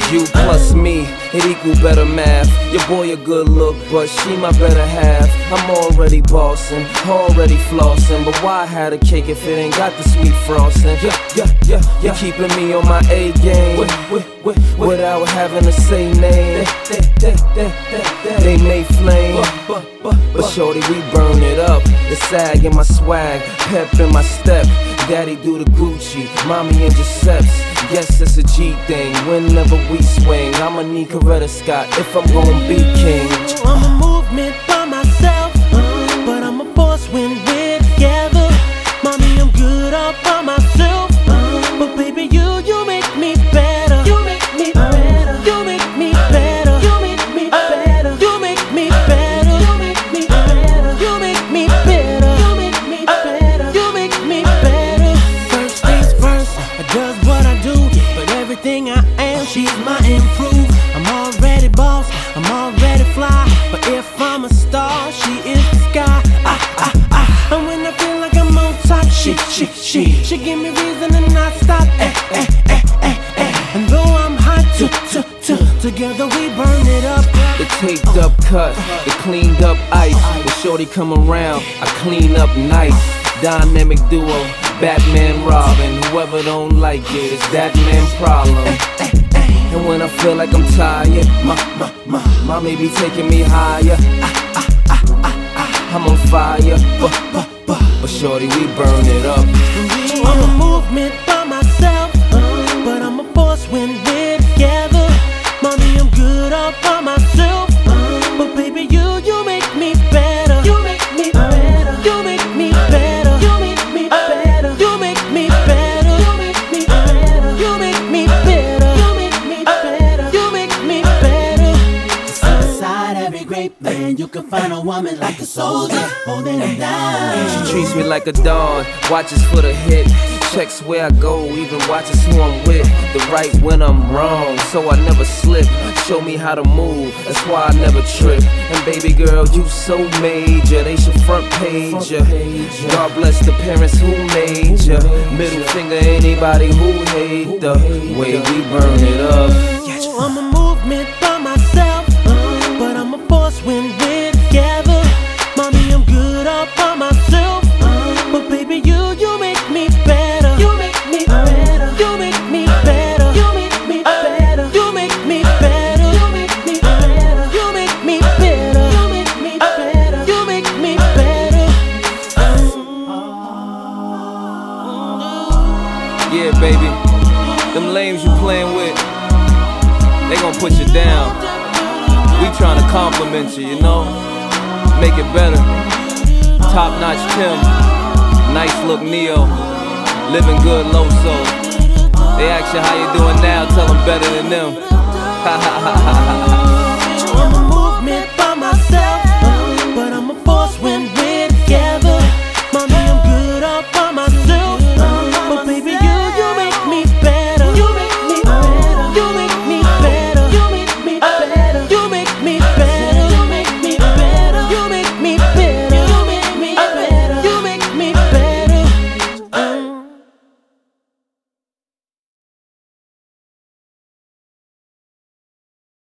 You plus me, it equal better math. Your boy a good look, but she my better half. I'm already bossing, already flossing, but why have a cake if it ain't got the sweet frosting? You're keeping me on my A game without having to say name. They may flame, but shorty, we burn it up. The sag in my swag, pep in my step. Daddy do the Gucci, mommy in Giuseppe's. Yes, it's a G thing, whenever we swing. I'ma need Coretta Scott if I'm gonna be king. I'm a movement by myself, but I'm a force when we're together. Mommy, I'm good all by myself, but baby, you make me better. You make me better. You make me better. You make me better. You make me better. You make me better. You make me better. You make me better. You make me better. First things first, I does what I do, but everything I am, she's my improve. I'm already boss, I'm already fly, but if I'm a star, she is the sky. And when I feel like I'm on top, she give me reason to not stop. And though I'm hot, together we burn it up. The taped up cut, the cleaned up ice. When shorty come around, I clean up nice. Dynamic duo, Batman, Robin. Whoever don't like it, it's that man problem. And when I feel like I'm tired, my baby taking me higher. I'm on fire, but shorty, we burn it up. I'm a movement by myself, but I'm a force when we're together. Mommy, I'm good all by myself, but baby, you make me better. You make me better. You make me better. You make me better. You make me better. You make me better. You make me better. You make me better. You make me better. Inside every great man, you can find a woman like a soldier, holding him down. She treats me like a dog, watches for the hit. Checks where I go, even watches who I'm with. The right when I'm wrong, so I never slip. Show me how to move, that's why I never trip. And baby girl, you so major, they should front page ya. God bless the parents who made ya. Middle finger anybody who hate the way we burn it up. I'm a movement by myself, but I'm a force when we're together. Mommy, I'm good all by myself, but baby, you make me better. You make me better. You make me better. You make me better. You make me better. You make me better. You make me better. You make me better. You make me better. Yeah, baby, them lames you playing with, they gon' put you down. We tryna compliment you, you know? Make it better. Top notch Tim, nice look Neo, living good Loso. They ask you how you doing now, tell them better than them. Ha ha ha ha ha.